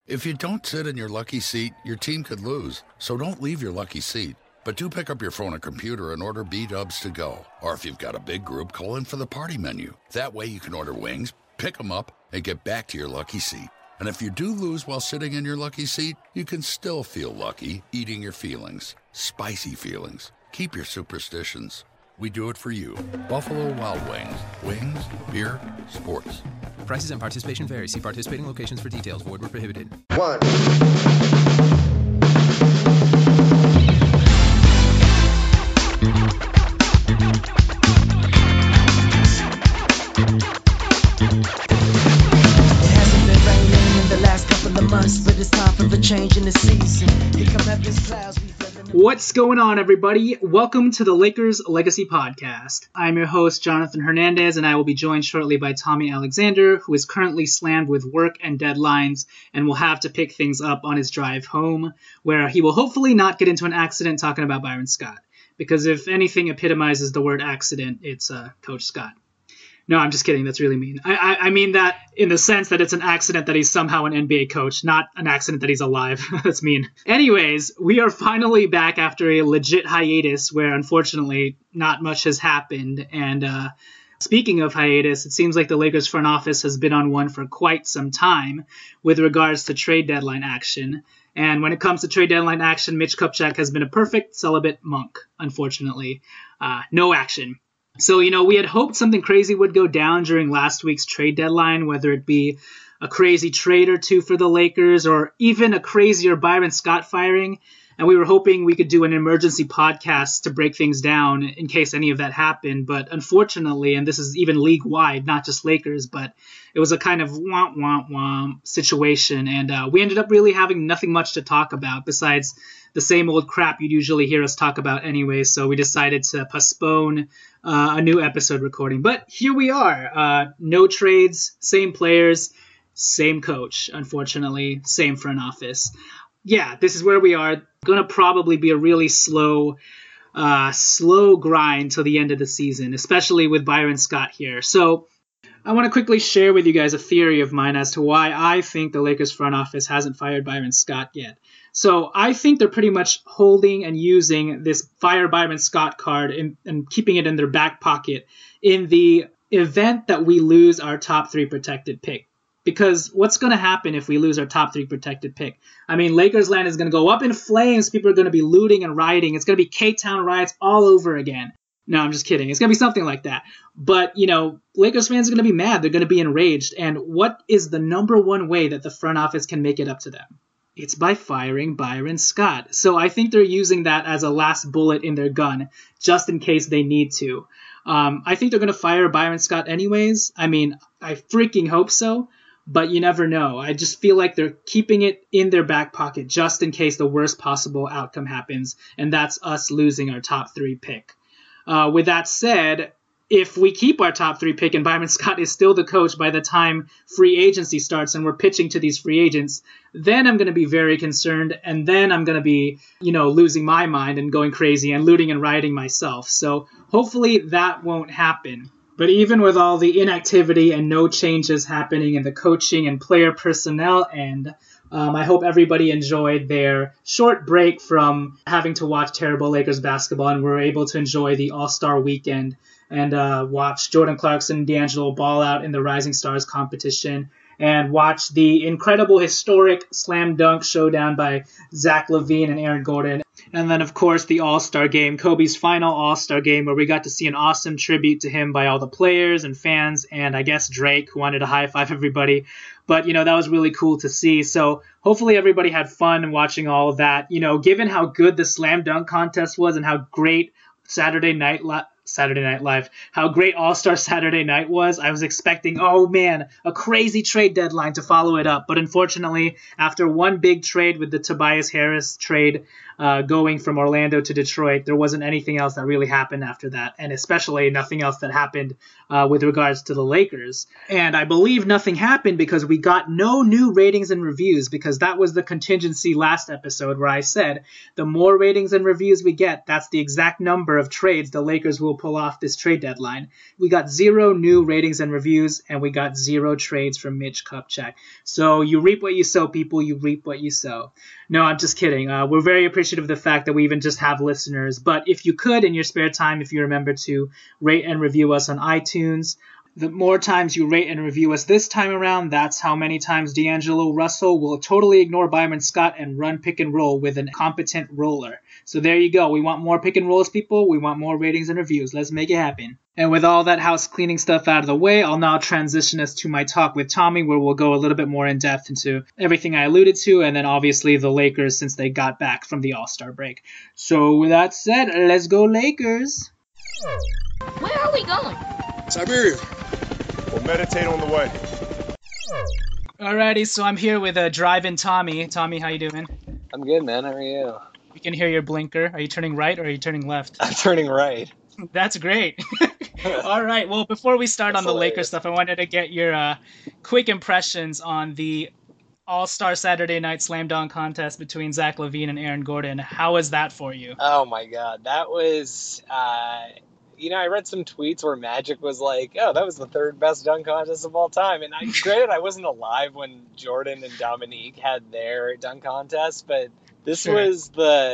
If you don't sit in your lucky seat, your team could lose. So don't leave your lucky seat. But do pick up your phone or computer and order B-Dubs to go. Or if you've got a big group, call in for the party menu. That way you can order wings, pick them up, and get back to your lucky seat. And if you do lose while sitting in your lucky seat, you can still feel lucky eating your feelings. Spicy feelings. Keep your superstitions. We do it for you. Buffalo Wild Wings. Wings, beer, sports. Prices and participation vary. See participating locations for details. Void where prohibited. One. But it's time for the change in the season. Here come heaven's clouds. What's going on, everybody? Welcome to the Lakers Legacy Podcast. I'm your host, Jonathan Hernandez, and I will be joined shortly by Tommy Alexander, who is currently slammed with work and deadlines and will have to pick things up on his drive home, where he will hopefully not get into an accident talking about Byron Scott. Because if anything epitomizes the word accident, it's Coach Scott. No, I'm just kidding. That's really mean. I mean that in the sense that it's an accident that he's somehow an NBA coach, not an accident that he's alive. That's mean. Anyways, we are finally back after a legit hiatus where, unfortunately, not much has happened. And speaking of hiatus, it seems like the Lakers front office has been on one for quite some time with regards to trade deadline action. And when it comes to trade deadline action, Mitch Kupchak has been a perfect celibate monk, unfortunately. No action. So, we had hoped something crazy would go down during last week's trade deadline, whether it be a crazy trade or two for the Lakers or even a crazier Byron Scott firing. And we were hoping we could do an emergency podcast to break things down in case any of that happened. But unfortunately, and this is even league-wide, not just Lakers, but it was a kind of womp situation. And we ended up really having nothing much to talk about besides the same old crap you'd usually hear us talk about anyway. So we decided to postpone a new episode recording. But here we are. No trades, same players, same coach, unfortunately, same front office. Yeah, this is where we are. Going to probably be a really slow grind till the end of the season, especially with Byron Scott here. So I want to quickly share with you guys a theory of mine as to why I think the Lakers front office hasn't fired Byron Scott yet. So I think they're pretty much holding and using this fire Byron Scott card and keeping it in their back pocket in the event that we lose our top 3 protected pick. Because what's going to happen if we lose our top 3 protected pick? I mean, Lakers land is going to go up in flames. People are going to be looting and rioting. It's going to be K-Town riots all over again. No, I'm just kidding. It's going to be something like that. But, Lakers fans are going to be mad. They're going to be enraged. And what is the number one way that the front office can make it up to them? It's by firing Byron Scott. So I think they're using that as a last bullet in their gun, just in case they need to. I think they're going to fire Byron Scott anyways. I mean, I freaking hope so. But you never know. I just feel like they're keeping it in their back pocket just in case the worst possible outcome happens, and that's us losing our top 3 pick. With that said, if we keep our top 3 pick and Byron Scott is still the coach by the time free agency starts and we're pitching to these free agents, then I'm going to be very concerned, and then I'm going to be, losing my mind and going crazy and looting and rioting myself. So hopefully that won't happen. But even with all the inactivity and no changes happening in the coaching and player personnel end, I hope everybody enjoyed their short break from having to watch terrible Lakers basketball and were able to enjoy the All-Star weekend and watch Jordan Clarkson and D'Angelo ball out in the Rising Stars competition and watch the incredible historic slam dunk showdown by Zach LaVine and Aaron Gordon. And then, of course, the All-Star game, Kobe's final All-Star game, where we got to see an awesome tribute to him by all the players and fans, and I guess Drake, who wanted to high-five everybody. But, that was really cool to see. So hopefully everybody had fun watching all of that. Given how good the slam dunk contest was and how great Saturday Night Live, how great All-Star Saturday Night was, I was expecting, a crazy trade deadline to follow it up. But unfortunately, after one big trade with the Tobias Harris trade going from Orlando to Detroit, there wasn't anything else that really happened after that, and especially nothing else that happened with regards to the Lakers. And I believe nothing happened because we got no new ratings and reviews, because that was the contingency last episode where I said the more ratings and reviews we get, that's the exact number of trades the Lakers will pull off this trade deadline. We got 0 new ratings and reviews, and we got 0 trades from Mitch Kupchak. So you reap what you sow, people. You reap what you sow. No, I'm just kidding. We're very appreciative of the fact that we even just have listeners. But if you could, in your spare time, if you remember to rate and review us on iTunes, the more times you rate and review us this time around, that's how many times D'Angelo Russell will totally ignore Byron Scott and run pick and roll with an competent roller. So there you go. We want more pick and rolls, people. We want more ratings and reviews. Let's make it happen. And with all that house cleaning stuff out of the way, I'll now transition us to my talk with Tommy, where we'll go a little bit more in depth into everything I alluded to, and then obviously the Lakers since they got back from the All-Star break. So with that said, let's go Lakers. Where are we going? Siberia. We'll meditate on the way. Alrighty, so I'm here with Drive-In Tommy. Tommy, how you doing? I'm good, man. How are you? We can hear your blinker. Are you turning right or are you turning left? I'm turning right. That's great. All right. Well, before we start on the Lakers stuff, I wanted to get your quick impressions on the All-Star Saturday Night Slam Dunk contest between Zach LaVine and Aaron Gordon. How was that for you? Oh, my God. That was... I read some tweets where Magic was like, oh, that was the 3rd best dunk contest of all time. And granted, I wasn't alive when Jordan and Dominique had their dunk contest, but this was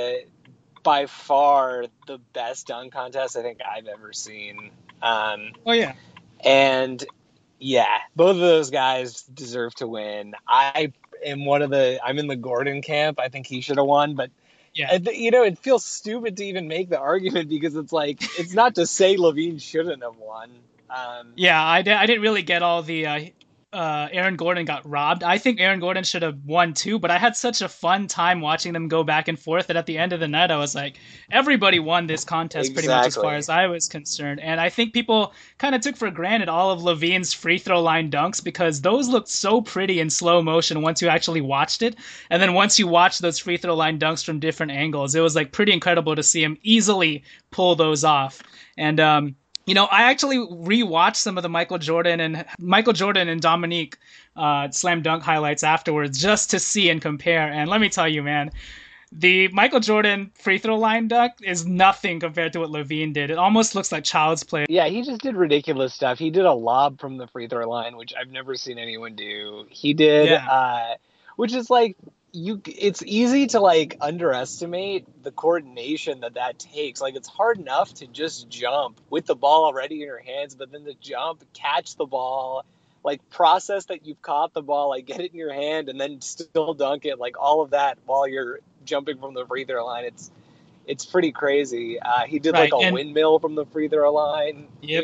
by far the best dunk contest I think I've ever seen. Oh, yeah. And, yeah, both of those guys deserve to win. I'm in the Gordon camp. I think he should have won, but yeah, it feels stupid to even make the argument because it's like, it's not to say LaVine shouldn't have won. I didn't really get all the Aaron Gordon got robbed. I think Aaron Gordon should have won too, but I had such a fun time watching them go back and forth that at the end of the night, I was like, everybody won this contest pretty much as far as I was concerned. And I think people kind of took for granted all of LaVine's free throw line dunks because those looked so pretty in slow motion once you actually watched it. And then once you watch those free throw line dunks from different angles, it was like pretty incredible to see him easily pull those off. And, I actually rewatched some of the Michael Jordan and Dominique slam dunk highlights afterwards just to see and compare. And let me tell you, man, the Michael Jordan free throw line dunk is nothing compared to what LaVine did. It almost looks like child's play. Yeah, he just did ridiculous stuff. He did a lob from the free throw line, which I've never seen anyone do. He did, which is like, it's easy to like underestimate the coordination that takes. Like, it's hard enough to just jump with the ball already in your hands, but then to jump, catch the ball, like process that you've caught the ball, like get it in your hand and then still dunk it, like all of that while you're jumping from the free throw line. It's pretty crazy. He did like a windmill from the free throw line. Yep.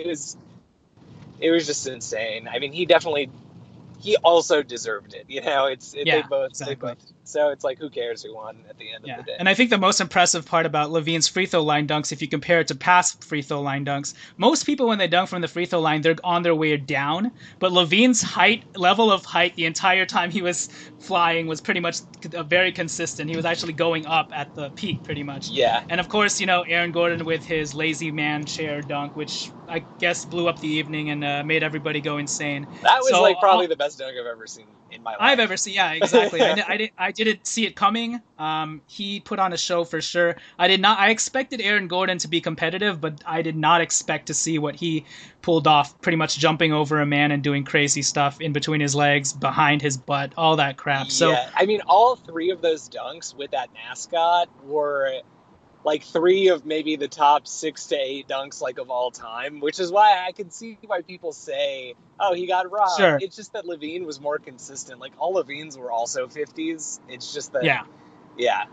It was just insane. I mean, he also deserved it. They both. So it's like, who cares who won at the end of the day? And I think the most impressive part about LaVine's free throw line dunks, if you compare it to past free throw line dunks, most people when they dunk from the free throw line, they're on their way down. But LaVine's level of height the entire time he was flying was pretty much very consistent. He was actually going up at the peak pretty much. Yeah. And of course, Aaron Gordon with his lazy man chair dunk, which I guess blew up the evening and made everybody go insane. That was probably the best dunk I've ever seen in my life. I've ever seen, yeah, exactly. I didn't see it coming. He put on a show for sure. I expected Aaron Gordon to be competitive, but I did not expect to see what he pulled off, pretty much jumping over a man and doing crazy stuff in between his legs, behind his butt, all that crap. Yeah, so I mean, all 3 of those dunks with that mascot were like 3 of maybe the top 6 to 8 dunks like of all time, which is why I can see why people say, oh, he got robbed. Sure. It's just that LaVine was more consistent. Like, all LaVine's were also 50s. It's just that. Yeah.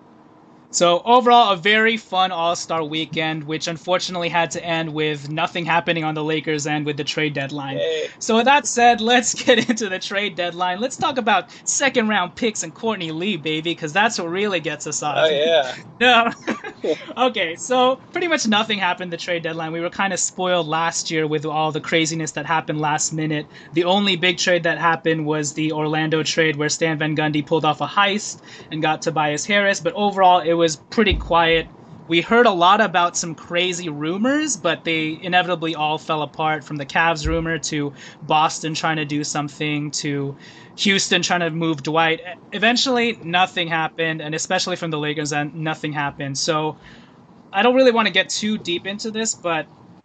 So overall, a very fun All-Star weekend, which unfortunately had to end with nothing happening on the Lakers' end with the trade deadline. Yay. So with that said, let's get into the trade deadline. Let's talk about second-round picks and Courtney Lee, baby, because that's what really gets us off. Oh, yeah. No. Okay, so pretty much nothing happened the trade deadline. We were kind of spoiled last year with all the craziness that happened last minute. The only big trade that happened was the Orlando trade where Stan Van Gundy pulled off a heist and got Tobias Harris, but overall it was pretty quiet. We heard a lot about some crazy rumors, but they inevitably all fell apart, from the Cavs rumor to Boston trying to do something to Houston trying to move Dwight. Eventually, nothing happened, and especially from the Lakers end, nothing happened. So I don't really want to get too deep into this, but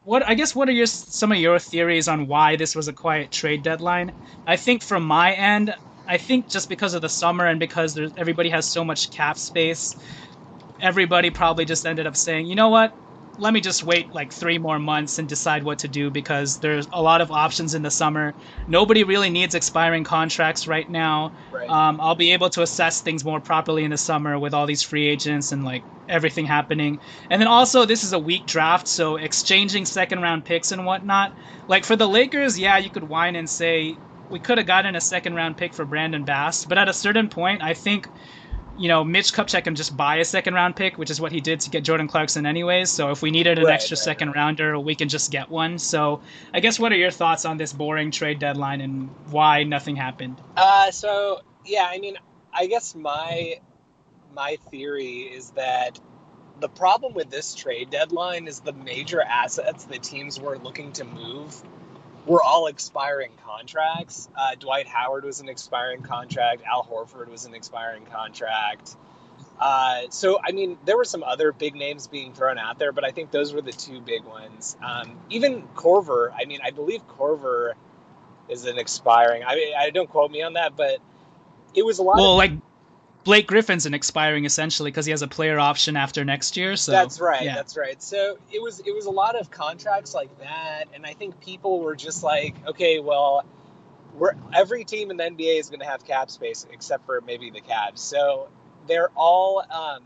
what are some of your theories on why this was a quiet trade deadline? I think from my end, just because of the summer and because everybody has so much cap space, everybody probably just ended up saying, you know what? Let me just wait like 3 more months and decide what to do, because there's a lot of options in the summer. Nobody really needs expiring contracts right now. Right. I'll be able to assess things more properly in the summer with all these free agents and like everything happening. And then also this is a weak draft, so exchanging second round picks and whatnot. Like for the Lakers, yeah, you could whine and say we could have gotten a second round pick for Brandon Bass, but at a certain point, I think Mitch Kupchak can just buy a second round pick, which is what he did to get Jordan Clarkson anyways. So if we needed an extra second rounder, we can just get one. So I guess what are your thoughts on this boring trade deadline and why nothing happened? So yeah, I mean, I guess my theory is that the problem with this trade deadline is the major assets that teams were looking to move were all expiring contracts. Dwight Howard was an expiring contract. Al Horford was an expiring contract. So, I mean, there were some other big names being thrown out there, but I think those were the 2 big ones. Even Korver, I mean, I believe Korver is an expiring. I mean, I don't quote me on that, but it was a lot like Blake Griffin's an expiring essentially because he has a player option after next year. So that's right. Yeah. That's right. So it was a lot of contracts like that, and I think people were just like, okay, well, every team in the NBA is going to have cap space except for maybe the Cavs. So they're all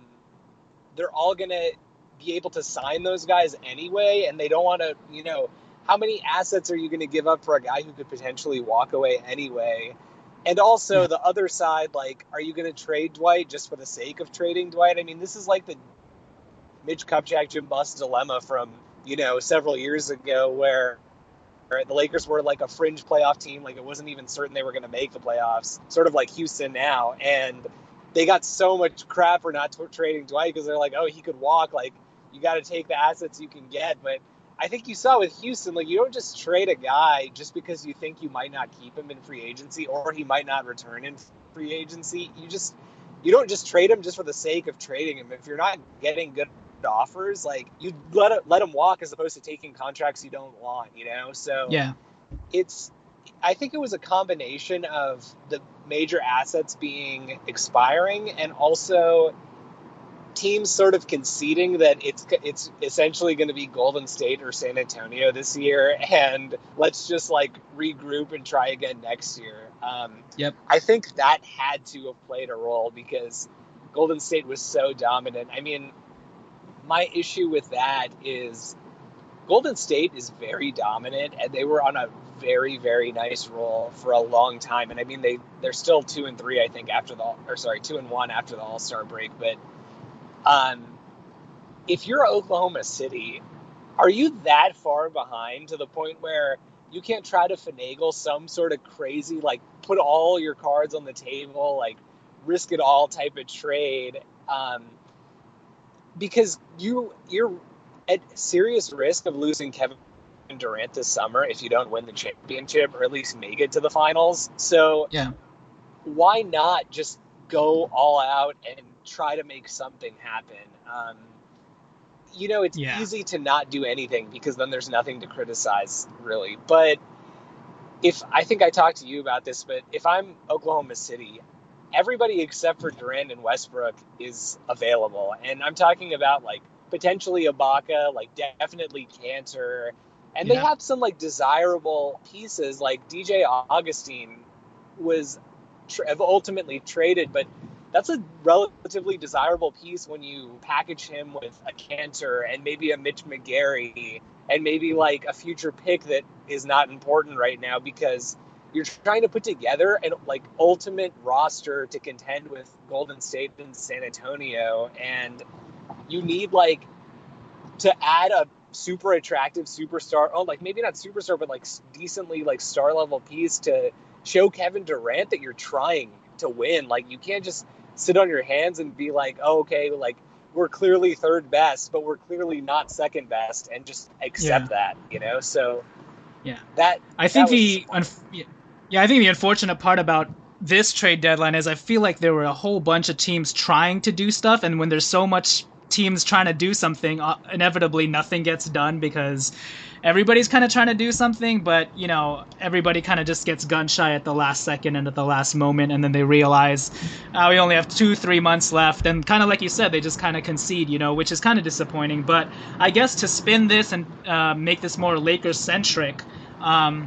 going to be able to sign those guys anyway, and they don't want to, how many assets are you going to give up for a guy who could potentially walk away anyway? And also the other side, like, are you going to trade Dwight just for the sake of trading Dwight? I mean, this is like the Mitch Kupchak, Jim Buss dilemma from, several years ago where the Lakers were like a fringe playoff team. Like it wasn't even certain they were going to make the playoffs, sort of like Houston now. And they got so much crap for not trading Dwight because they're like, oh, he could walk. Like you got to take the assets you can get. But I think you saw with Houston, like you don't just trade a guy just because you think you might not keep him in free agency or he might not return in free agency. You don't just trade him just for the sake of trading him. If you're not getting good offers, like you let him walk as opposed to taking contracts you don't want, So yeah, I think it was a combination of the major assets being expiring and also teams sort of conceding that it's essentially going to be Golden State or San Antonio this year, and let's just like regroup and try again next year. Yep. I think that had to have played a role because Golden State was so dominant. I mean, my issue with that is Golden State is very dominant, and they were on a very, very nice roll for a long time. And I mean, they're still 2-3, I think, 2-1 after the All-Star break, but if you're Oklahoma City, are you that far behind to the point where you can't try to finagle some sort of crazy, like put all your cards on the table, like risk it all type of trade? Because you're at serious risk of losing Kevin Durant this summer if you don't win the championship or at least make it to the finals. So yeah, why not just go all out and try to make something happen? It's easy to not do anything because then there's nothing to criticize really. But I think I talked to you about this, but if I'm Oklahoma City, everybody except for Durant and Westbrook is available. And I'm talking about like potentially Ibaka, like definitely Cantor. And they have some like desirable pieces, like DJ Augustine was ultimately traded, but that's a relatively desirable piece when you package him with a Cantor and maybe a Mitch McGary and maybe like a future pick that is not important right now because you're trying to put together an like ultimate roster to contend with Golden State and San Antonio, and you need like to add a super attractive superstar, like maybe not superstar, but like decently like star level piece to show Kevin Durant that you're trying to win. Like you can't just sit on your hands and be like, oh, okay, like we're clearly third best, but we're clearly not second best, and just accept that, So yeah, I think the unfortunate part about this trade deadline is I feel like there were a whole bunch of teams trying to do stuff, and when there's so much teams trying to do something, inevitably nothing gets done because everybody's kind of trying to do something, but, everybody kind of just gets gun shy at the last second and at the last moment, and then they realize we only have 2-3 months left, and kind of like you said, they just kind of concede, which is kind of disappointing. But I guess to spin this and make this more Lakers-centric, I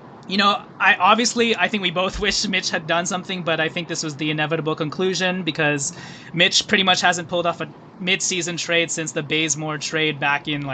think we both wish Mitch had done something, but I think this was the inevitable conclusion because Mitch pretty much hasn't pulled off a mid-season trade since the Bazemore trade back in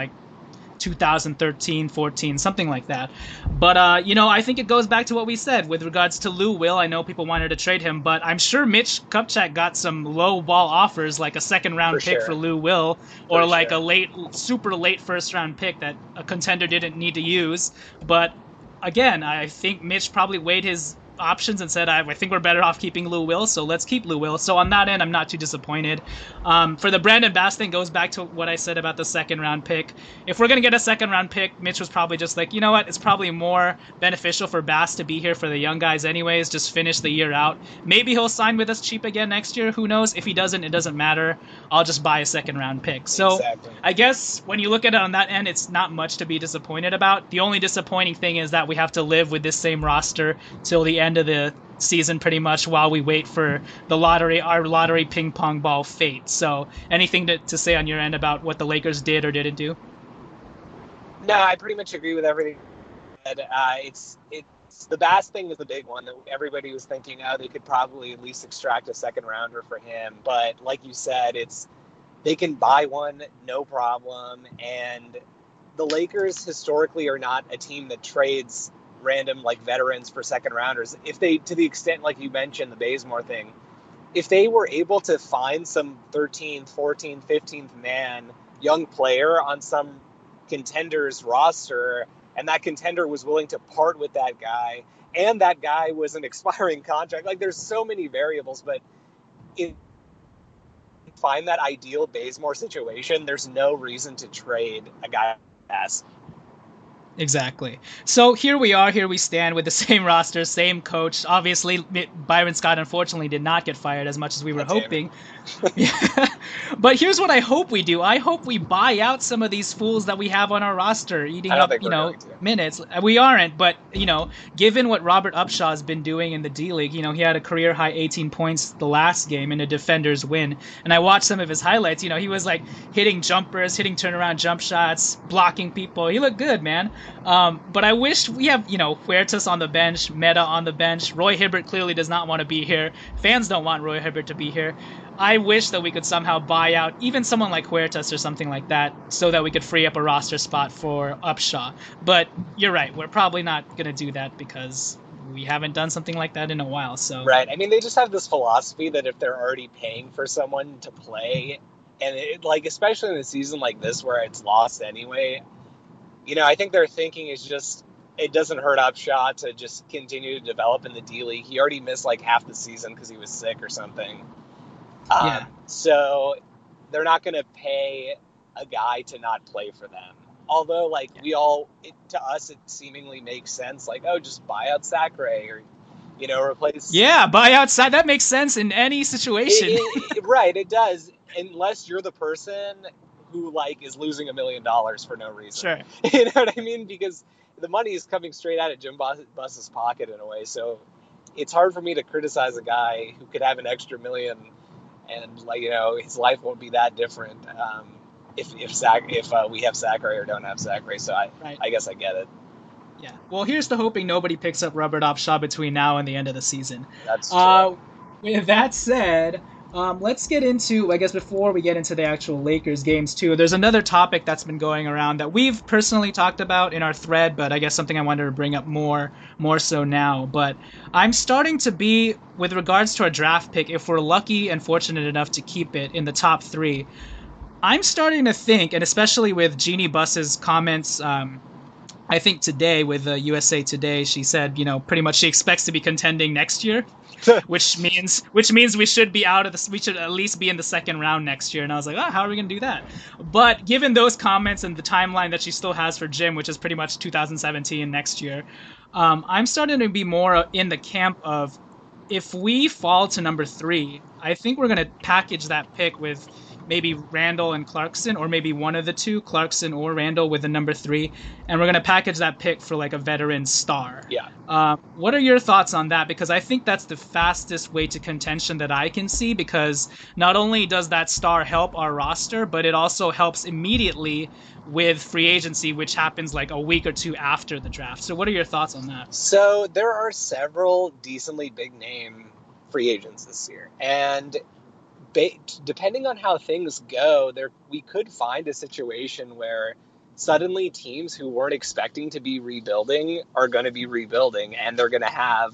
2013, 14, something like that. But, I think it goes back to what we said with regards to Lou Will. I know people wanted to trade him, but I'm sure Mitch Kupchak got some low ball offers, like a second-round pick for Lou Will, or a super late first-round pick that a contender didn't need to use. But, again, I think Mitch probably weighed his options and said, I think we're better off keeping Lou Will, so let's keep Lou Will. So on that end, I'm not too disappointed. For the Brandon Bass thing, goes back to what I said about the second-round pick. If we're going to get a second-round pick, Mitch was probably just like, you know what, it's probably more beneficial for Bass to be here for the young guys anyways, just finish the year out. Maybe he'll sign with us cheap again next year, who knows? If he doesn't, it doesn't matter. I'll just buy a second-round pick. So exactly. I guess when you look at it on that end, it's not much to be disappointed about. The only disappointing thing is that we have to live with this same roster till the end of the season pretty much while we wait for our lottery ping pong ball fate. So anything to say on your end about what the Lakers did or didn't do? No, I pretty much agree with everything. It's the Bass thing is the big one that everybody was thinking, they could probably at least extract a second rounder for him. But like you said, they can buy one, no problem. And the Lakers historically are not a team that trades random veterans for second rounders. If they, to the extent like you mentioned the Bazemore thing, if they were able to find some 13th, 14th, 15th man young player on some contender's roster, and that contender was willing to part with that guy, and that guy was an expiring contract, there's so many variables, but if you find that ideal Bazemore situation, there's no reason to trade a guy as Exactly. So here we stand with the same roster, same coach. Obviously, Byron Scott unfortunately did not get fired as much as we were hoping. But here's what I hope we do. I hope we buy out some of these fools that we have on our roster, eating up, minutes. We aren't, but, given what Robert Upshaw has been doing in the D-League, he had a career-high 18 points the last game in a Defenders win. And I watched some of his highlights. He was, hitting jumpers, hitting turnaround jump shots, blocking people. He looked good, man. But I wish we have, Huertas on the bench, Meta on the bench. Roy Hibbert clearly does not want to be here. Fans don't want Roy Hibbert to be here. I wish that we could somehow buy out even someone like Huertas or something like that so that we could free up a roster spot for Upshaw. But you're right. We're probably not going to do that because we haven't done something like that in a while. So right. I mean, they just have this philosophy that if they're already paying for someone to play, and especially in a season like this where it's lost anyway, I think their thinking is just it doesn't hurt Upshaw to just continue to develop in the D-League. He already missed half the season because he was sick or something. So they're not going to pay a guy to not play for them. Although, to us, it seemingly makes sense. Just buy out Sacre or, replace. Yeah, buy out Sacre. That makes sense in any situation. Right, it does. Unless you're the person who, is losing $1 million for no reason. Sure. You know what I mean? Because the money is coming straight out of Jim Buss's pocket in a way. So it's hard for me to criticize a guy who could have an extra $1 million and his life won't be that different if we have Sacre or don't have Sacre. So I guess I get it. Yeah. Well, here's to hoping nobody picks up Robert Upshaw between now and the end of the season. That's true. With that said, let's get into, I guess before we get into the actual Lakers games too, there's another topic that's been going around that we've personally talked about in our thread, but I guess something I wanted to bring up more so now. But I'm starting to be, with regards to our draft pick, if we're lucky and fortunate enough to keep it in the top 3, I'm starting to think, and especially with Jeannie Buss's comments, I think today with USA Today, she said, pretty much she expects to be contending next year, which means we should be we should at least be in the second round next year. And I was like, how are we going to do that? But given those comments and the timeline that she still has for Jim, which is pretty much 2017 next year, I'm starting to be more in the camp of if we fall to number 3, I think we're going to package that pick with maybe Randle and Clarkson, or maybe one of the two, Clarkson or Randle with the number 3, and we're going to package that pick for like a veteran star. Yeah. What are your thoughts on that? Because I think that's the fastest way to contention that I can see, because not only does that star help our roster, but it also helps immediately with free agency, which happens like a week or two after the draft. So what are your thoughts on that? So there are several decently big name free agents this year, and depending on how things go, we could find a situation where suddenly teams who weren't expecting to be rebuilding are going to be rebuilding, and they're going to have,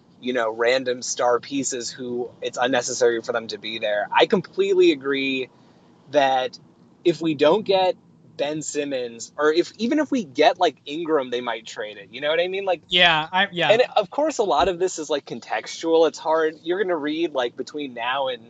random star pieces who it's unnecessary for them to be there. I completely agree that if we don't get Ben Simmons, or even if we get like Ingram, they might trade it. You know what I mean? Like, yeah. And of course, a lot of this is like contextual. It's hard. You're going to read like between now and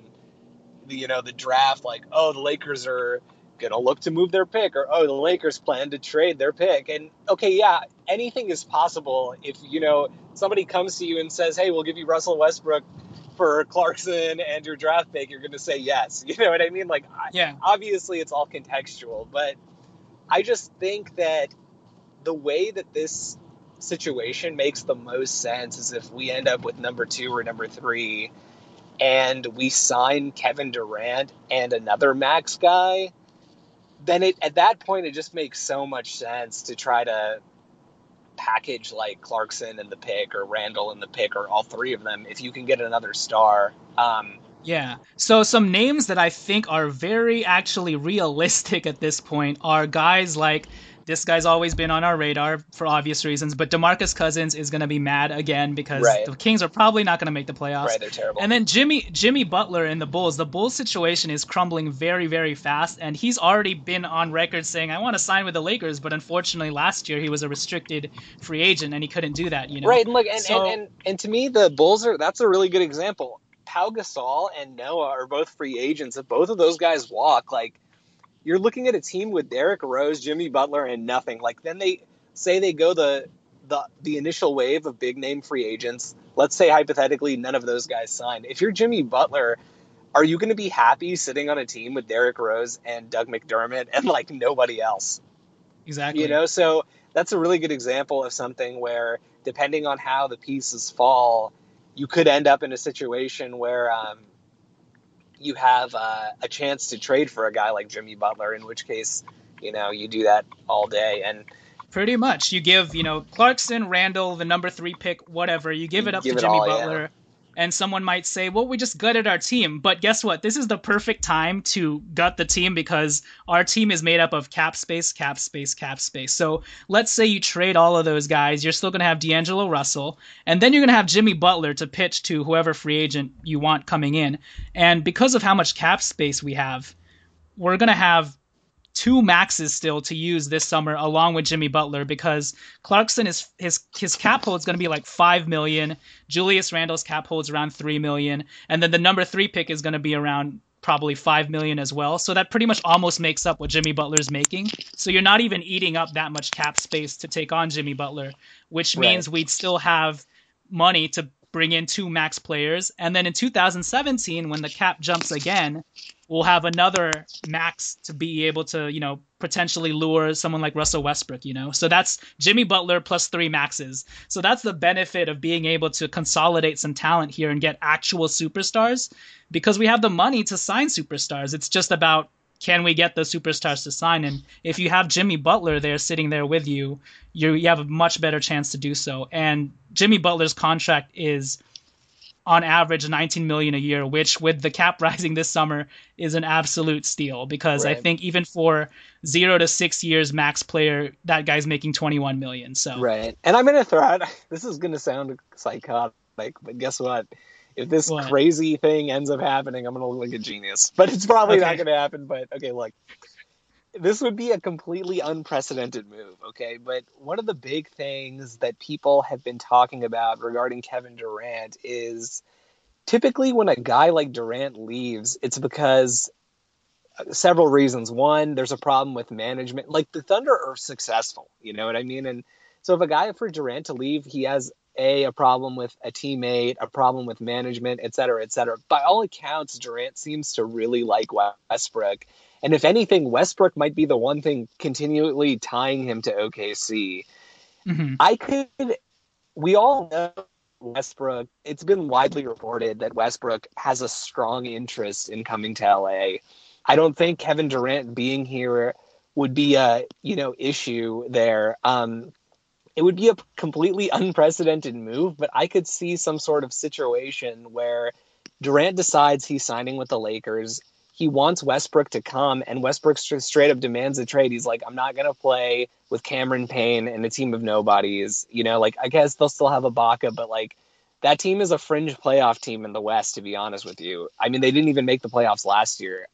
the draft, like, oh, the Lakers are going to look to move their pick, or, oh, the Lakers plan to trade their pick. And, okay, yeah, anything is possible if, somebody comes to you and says, hey, we'll give you Russell Westbrook for Clarkson and your draft pick, you're going to say yes. You know what I mean? Like, yeah. Obviously it's all contextual, but I just think that the way that this situation makes the most sense is if we end up with number 2 or number 3, and we sign Kevin Durant and another max guy, then at that point it just makes so much sense to try to package like Clarkson in the pick or Randle in the pick, or all 3 of them, if you can get another star. Yeah. So some names that I think are very actually realistic at this point are guys like, this guy's always been on our radar for obvious reasons, but DeMarcus Cousins is going to be mad again because the Kings are probably not going to make the playoffs. Right, they're terrible. And then Jimmy Butler in the Bulls. The Bulls situation is crumbling very, very fast, and he's already been on record saying, I want to sign with the Lakers, but unfortunately last year he was a restricted free agent and he couldn't do that, Right, and look, and to me the Bulls that's a really good example. Pau Gasol and Noah are both free agents. If both of those guys walk, like, you're looking at a team with Derrick Rose, Jimmy Butler, and nothing. Like, then they say they go the initial wave of big name free agents. Let's say hypothetically none of those guys sign. If you're Jimmy Butler, are you going to be happy sitting on a team with Derrick Rose and Doug McDermott and like nobody else? Exactly. So that's a really good example of something where, depending on how the pieces fall, you could end up in a situation where you have a chance to trade for a guy like Jimmy Butler, in which case, you do that all day. And pretty much you give, Clarkson, Randle, the number 3 pick, whatever, you give it up to Jimmy Butler. Yeah. And someone might say, well, we just gutted our team. But guess what? This is the perfect time to gut the team, because our team is made up of cap space, cap space, cap space. So let's say you trade all of those guys. You're still going to have D'Angelo Russell. And then you're going to have Jimmy Butler to pitch to whoever free agent you want coming in. And because of how much cap space we have, we're going to have 2 maxes still to use this summer along with Jimmy Butler, because Clarkson is his cap hold is going to be like $5 million. Julius Randle's cap hold's around $3 million, and then the number 3 pick is going to be around probably $5 million as well. So that pretty much almost makes up what Jimmy Butler's making. So you're not even eating up that much cap space to take on Jimmy Butler, which means we'd still have money to bring in 2 max players. And then in 2017, when the cap jumps again, we'll have another max to be able to, potentially lure someone like Russell Westbrook, So that's Jimmy Butler plus 3 maxes. So that's the benefit of being able to consolidate some talent here and get actual superstars, because we have the money to sign superstars. It's just about, can we get those superstars to sign? And if you have Jimmy Butler there sitting there with you, you have a much better chance to do so. And Jimmy Butler's contract is on average $19 million a year, which with the cap rising this summer is an absolute steal, because I think even for 0 to 6 years max player, that guy's making $21 million. So right. And I'm going to throw out, this is going to sound psychotic, but guess what? If this crazy thing ends up happening, I'm going to look like a genius, but it's probably not going to happen. But okay, look, this would be a completely unprecedented move. Okay. But one of the big things that people have been talking about regarding Kevin Durant is typically when a guy like Durant leaves, it's because several reasons. One, there's a problem with management. Like, the Thunder are successful, you know what I mean? And so if a guy for Durant to leave, he has a problem with a teammate, a problem with management, et cetera, et cetera. By all accounts, Durant seems to really like Westbrook. And if anything, Westbrook might be the one thing continually tying him to OKC. We all know Westbrook, it's been widely reported that Westbrook has a strong interest in coming to LA. I don't think Kevin Durant being here would be a, issue there. It would be a completely unprecedented move, but I could see some sort of situation where Durant decides he's signing with the Lakers. He wants Westbrook to come, and Westbrook straight up demands a trade. He's like, I'm not going to play with Cameron Payne and a team of nobodies. I guess they'll still have Ibaka, but that team is a fringe playoff team in the West, to be honest with you. I mean, they didn't even make the playoffs last year.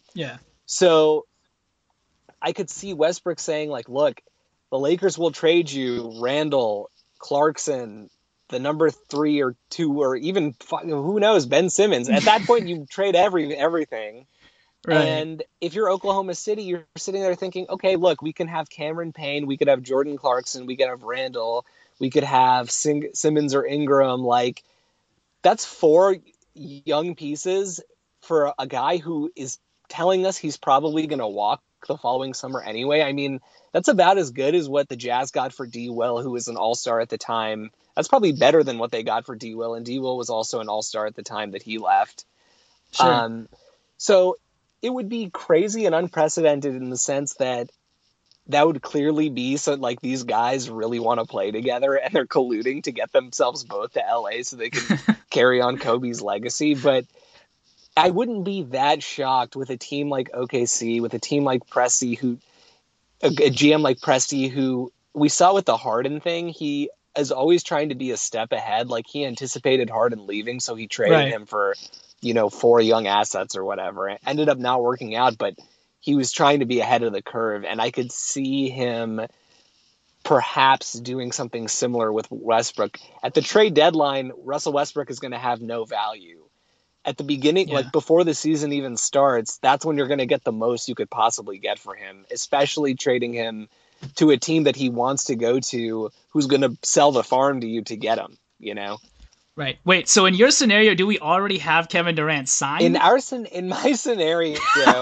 So I could see Westbrook saying, look, the Lakers will trade you Randall, Clarkson, the number 3 or 2, or even, who knows, Ben Simmons. At that point, you trade everything. Right. And if you're Oklahoma City, you're sitting there thinking, okay, look, we can have Cameron Payne, we could have Jordan Clarkson, we could have Randall, we could have Simmons or Ingram. That's 4 young pieces for a guy who is telling us he's probably going to walk the following summer anyway. I mean, that's about as good as what the Jazz got for D. Will, who was an all-star at the time. That's probably better than what they got for D. Will, and D. Will was also an all-star at the time that he left. Sure. So it would be crazy and unprecedented in the sense that would clearly be these guys really want to play together, and they're colluding to get themselves both to LA so they can carry on Kobe's legacy. But I wouldn't be that shocked with a team like OKC, with a team like Presti, a GM like Presti, who we saw with the Harden thing. He is always trying to be a step ahead. He anticipated Harden leaving, so he traded him for, 4 young assets or whatever. It ended up not working out, but he was trying to be ahead of the curve. And I could see him perhaps doing something similar with Westbrook. At the trade deadline, Russell Westbrook is going to have no value. At the beginning, before the season even starts, that's when you're going to get the most you could possibly get for him, especially trading him to a team that he wants to go to, who's going to sell the farm to you to get him, Right. Wait, so in your scenario, do we already have Kevin Durant signed? In my scenario,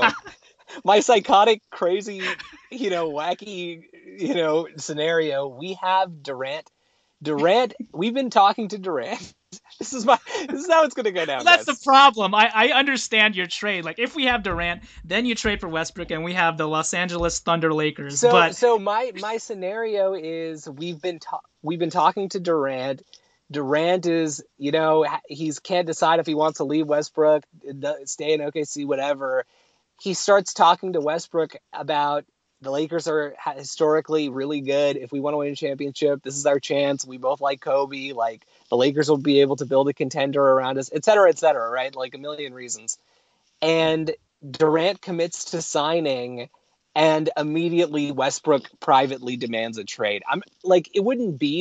my psychotic, crazy, wacky, scenario, we have Durant. We've been talking to Durant. This is how it's going to go down. Well, that's the problem. I understand your trade. If we have Durant, then you trade for Westbrook, and we have the Los Angeles Thunder Lakers. So my scenario is we've been talking to Durant. Durant is, he can't decide if he wants to leave Westbrook, stay in OKC, whatever. He starts talking to Westbrook about the Lakers are historically really good. If we want to win a championship, this is our chance. We both like Kobe. The Lakers will be able to build a contender around us, et cetera, right? A million reasons. And Durant commits to signing, and immediately Westbrook privately demands a trade. It wouldn't be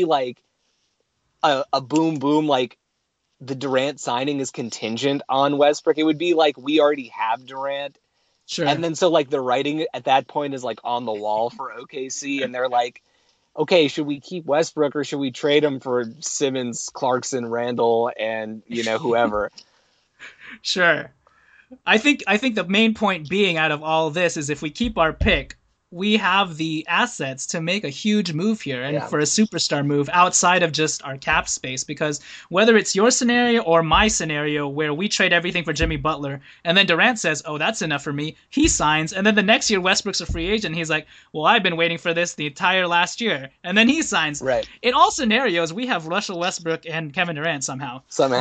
a boom, the Durant signing is contingent on Westbrook. It would be we already have Durant. Sure. And then so the writing at that point is on the wall for OKC, and they're okay, should we keep Westbrook or should we trade him for Simmons, Clarkson, Randall, and whoever? Sure. I think the main point being out of all this is if we keep our pick, we have the assets to make a huge move here and for a superstar move outside of just our cap space, because whether it's your scenario or my scenario where we trade everything for Jimmy Butler and then Durant says, oh, that's enough for me, he signs, and then the next year Westbrook's a free agent, he's like, well, I've been waiting for this the entire last year, and then he signs. Right. In all scenarios, we have Russell Westbrook and Kevin Durant somehow.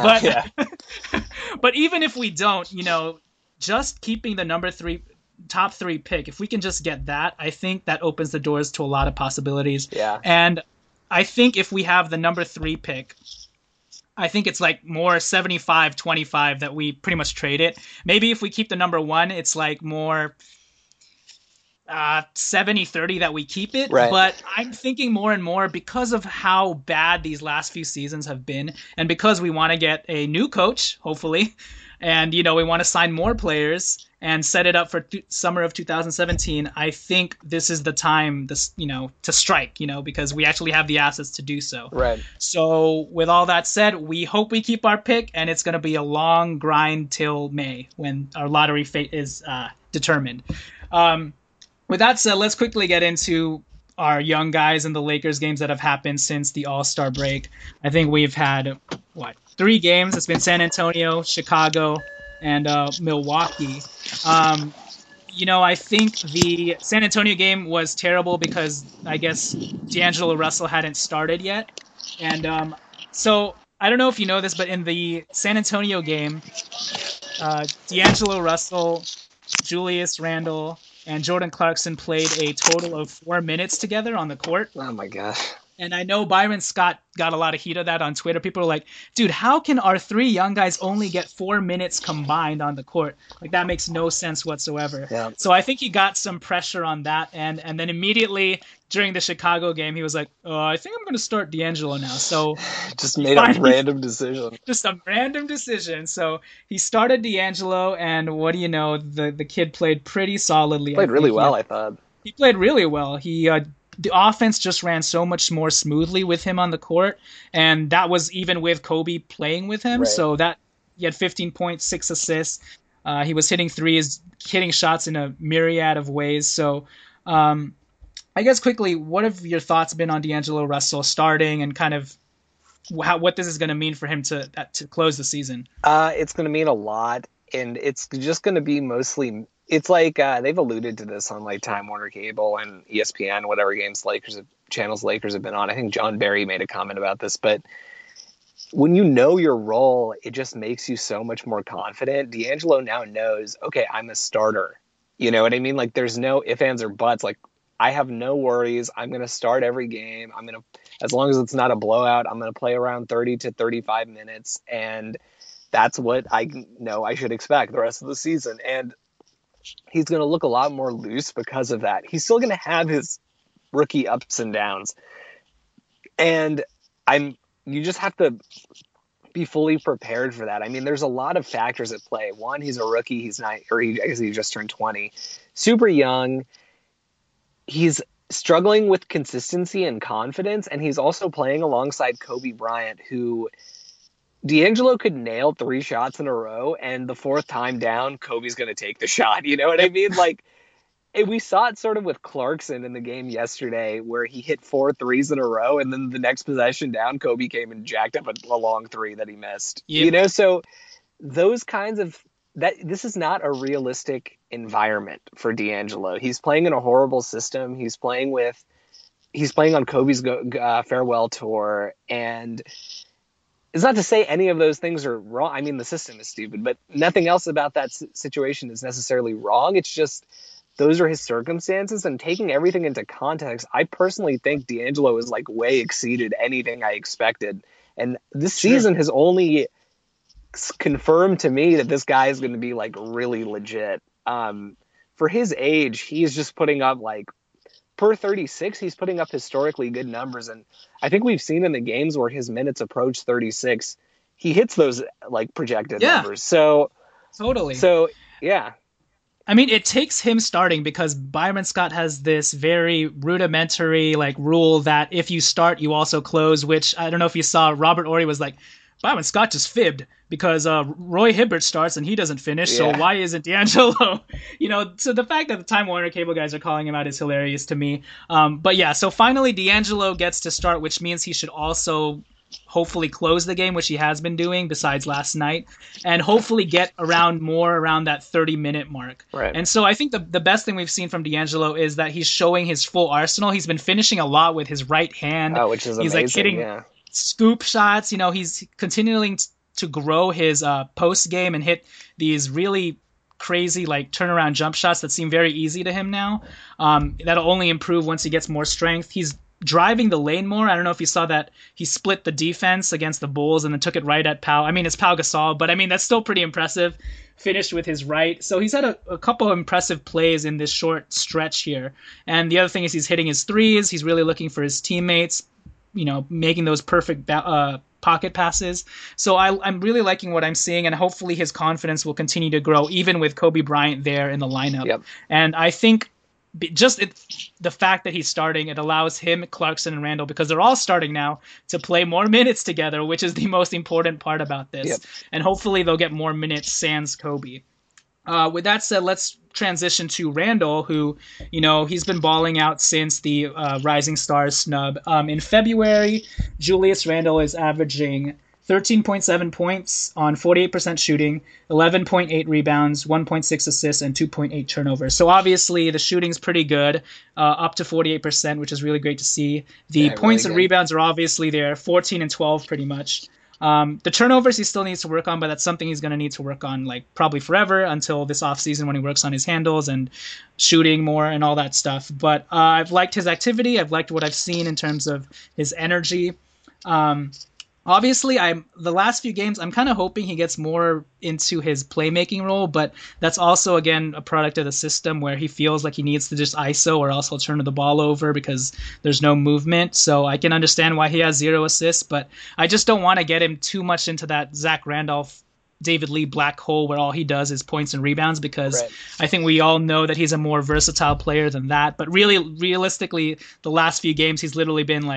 But even if we don't, just keeping the top 3 pick, if we can just get that, I think that opens the doors to a lot of possibilities. Yeah. And I think if we have the number 3 pick, I think it's more 75-25 that we pretty much trade it. Maybe if we keep the number 1, it's more 70-30 that we keep it. Right. But I'm thinking more and more, because of how bad these last few seasons have been, and because we want to get a new coach, hopefully, and we want to sign more players and set it up for summer of 2017, I think this is the time to strike, because we actually have the assets to do so. Right. So with all that said, we hope we keep our pick, and it's going to be a long grind till May when our lottery fate is determined. With that said, let's quickly get into our young guys in the Lakers games that have happened since the All-Star break. I think we've had, 3 games? It's been San Antonio, Chicago, and Milwaukee. I think the San Antonio game was terrible because I guess D'Angelo Russell hadn't started yet. And so I don't know if you know this, but in the San Antonio game, D'Angelo Russell, Julius Randle, and Jordan Clarkson played a total of 4 minutes together on the court. Oh my gosh. And I know Byron Scott got a lot of heat of that on Twitter. People are like, dude, how can our 3 young guys only get 4 minutes combined on the court? Like, that makes no sense whatsoever. Yeah. So I think he got some pressure on that. And then immediately during the Chicago game, he was like, I think I'm going to start D'Angelo now. So just made a random decision. Just a random decision. So he started D'Angelo, and what do you know? The kid played pretty solidly. Played really well, I thought. He played really well. The offense just ran so much more smoothly with him on the court, and that was even with Kobe playing with him. Right. So that he had 15 points, 6 assists. He was hitting threes, hitting shots in a myriad of ways. So I guess quickly, what have your thoughts been on D'Angelo Russell starting and kind of what this is going to mean for him to close the season? It's going to mean a lot, and it's just going to be mostly. It's like they've alluded to this on like Time Warner Cable and ESPN, whatever channels Lakers have been on. I think John Barry made a comment about this, but when you know your role, it just makes you so much more confident. D'Angelo now knows, okay, I'm a starter. You know what I mean? Like there's no ifs, ands, or buts. Like I have no worries. I'm going to start every game. As long as it's not a blowout, I'm going to play around 30 to 35 minutes. And that's what I know I should expect the rest of the season. And he's going to look a lot more loose because of that. He's still going to have his rookie ups and downs. And you just have to be fully prepared for that. I mean, there's a lot of factors at play. One, he's a rookie. I guess he just turned 20. Super young. He's struggling with consistency and confidence. And he's also playing alongside Kobe Bryant, who D'Angelo could nail 3 shots in a row, and the 4th time down, Kobe's going to take the shot. You know what I mean? Like, we saw it sort of with Clarkson in the game yesterday, where he hit 4 threes in a row, and then the next possession down, Kobe came and jacked up a long 3 that he missed. Yep. So those kinds of this is not a realistic environment for D'Angelo. He's playing in a horrible system. He's playing on Kobe's farewell tour, and it's not to say any of those things are wrong. I mean, the system is stupid, but nothing else about that situation is necessarily wrong. It's just those are his circumstances, and taking everything into context, I personally think D'Angelo has like way exceeded anything I expected. And this season has only confirmed to me that this guy is going to be like really legit. For his age, he's just putting up like per 36, he's putting up historically good numbers. And I think we've seen in the games where his minutes approach 36, he hits those like projected numbers. So totally. So yeah. I mean, it takes him starting because Byron Scott has this very rudimentary like rule that if you start, you also close, which I don't know if you saw. Robert Horry was like, Byron Scott just fibbed because Roy Hibbert starts and he doesn't finish. Yeah. So why isn't D'Angelo? So the fact that the Time Warner Cable guys are calling him out is hilarious to me. But yeah, so finally D'Angelo gets to start, which means he should also hopefully close the game, which he has been doing besides last night, and hopefully get around that 30-minute mark. Right. And so I think the best thing we've seen from D'Angelo is that he's showing his full arsenal. He's been finishing a lot with his right hand. Oh, which is amazing. He's like hitting scoop shots. He's continuing to grow his post game and hit these really crazy like turnaround jump shots that seem very easy to him now. That'll only improve once he gets more strength. He's driving the lane more. I don't know if you saw that he split the defense against the Bulls and then took it right at Pau. I mean, it's Pau Gasol, but I mean, that's still pretty impressive. Finished with his right. So he's had a couple of impressive plays in this short stretch here. And the other thing is he's hitting his threes. He's really looking for his teammates, making those perfect pocket passes. So I'm really liking what I'm seeing, and hopefully his confidence will continue to grow, even with Kobe Bryant there in the lineup. Yep. And I think the fact that he's starting, it allows him, Clarkson, and Randall, because they're all starting now, to play more minutes together, which is the most important part about this. Yep. And hopefully they'll get more minutes sans Kobe. With that said, let's transition to Randall, who, he's been balling out since the Rising Stars snub. In February, Julius Randle is averaging 13.7 points on 48% shooting, 11.8 rebounds, 1.6 assists, and 2.8 turnovers. So obviously the shooting's pretty good, up to 48%, which is really great to see. The points and rebounds are obviously there, 14 and 12 pretty much. The turnovers he still needs to work on, but that's something he's going to need to work on probably forever until this offseason when he works on his handles and shooting more and all that stuff. But I've liked his activity. I've liked what I've seen in terms of his energy. Obviously, the last few games, I'm kind of hoping he gets more into his playmaking role, but that's also, again, a product of the system where he feels like he needs to just ISO or else he'll turn the ball over because there's no movement. So I can understand why he has 0 assists, but I just don't want to get him too much into that Zach Randolph, David Lee black hole where all he does is points and rebounds, because I think we all know that he's a more versatile player than that. But really, realistically, the last few games, he's literally been